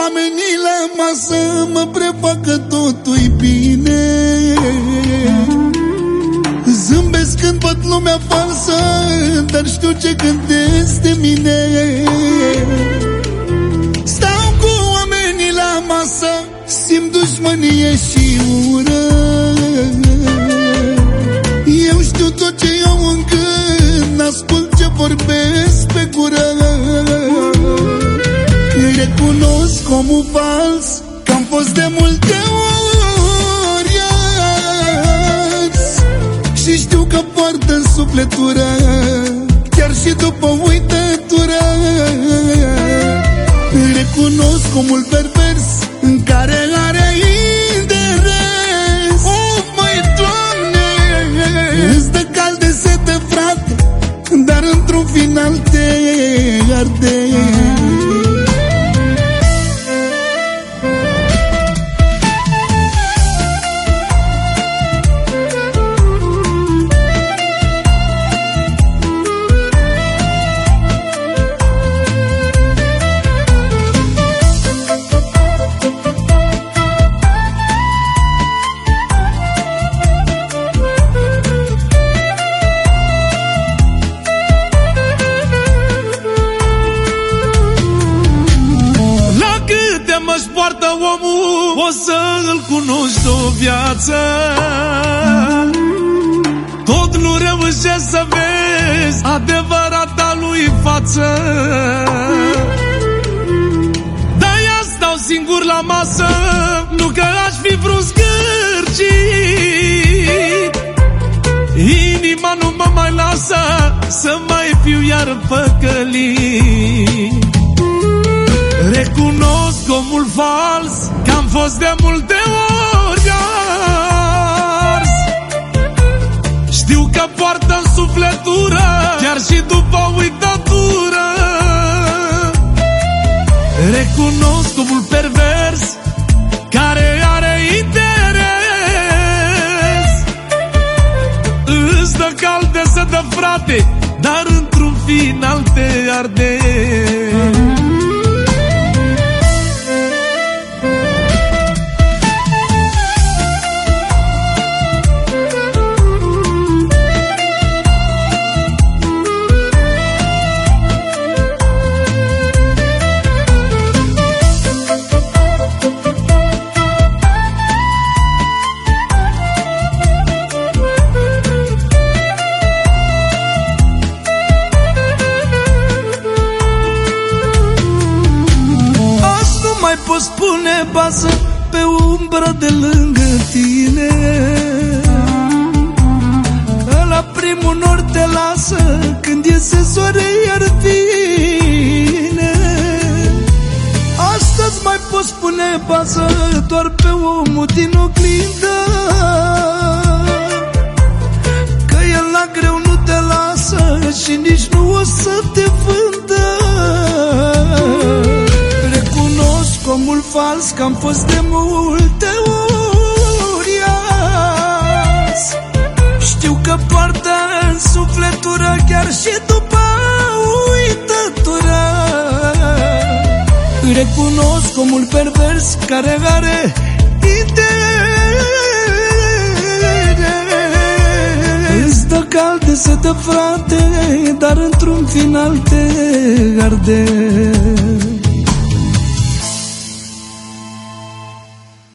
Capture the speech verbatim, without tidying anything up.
oamenii la masă mă prefacă totul-i bine. Zâmbesc când văd lumea falsă, dar știu ce gândesc de mine. Stau cu oamenii la masă, simt dușmănie și ură. Eu știu tot ce iau în gând, ascult ce vorbesc pe gură. Recunosc omul fals, că am fost de multe ori ars. Și știu că poartă în sufletură, chiar și după uitătură. Recunosc omul pervers, în care are interes. Oh, măi, Doamne, îți dă cald de sete, frate, dar într-un final te arde. Mă-și poartă omul, o să-l cunoști o viață. Tot nu reușești să vezi adevărata lui față. De-aia stau singur la masă, nu că aș fi vrut zgârcit. Inima nu mă mai lasă să mai fiu iar păcălit. Recunosc omul fals, că am fost de multe ori ars. Știu că poartă în sufletură, chiar și după uitătură. Recunosc omul pervers, care are interes. Îți dă cald de sete, frate, dar într-un final te arde. Poți pune bază pe umbră de lângă tine, că la primul nor te lasă când iese soare iar vine. Astăzi mai poți pune bază doar pe omul din oglindă, că el la greu nu te lasă și nici nu o să te vândă. Omul fals, că am fost de multe ori ars. Știu că poartă în sufletură, chiar și după uitătură. Recunosc omul pervers, care are interes. Îți dă cald de sete, frate, dar într-un final te arde.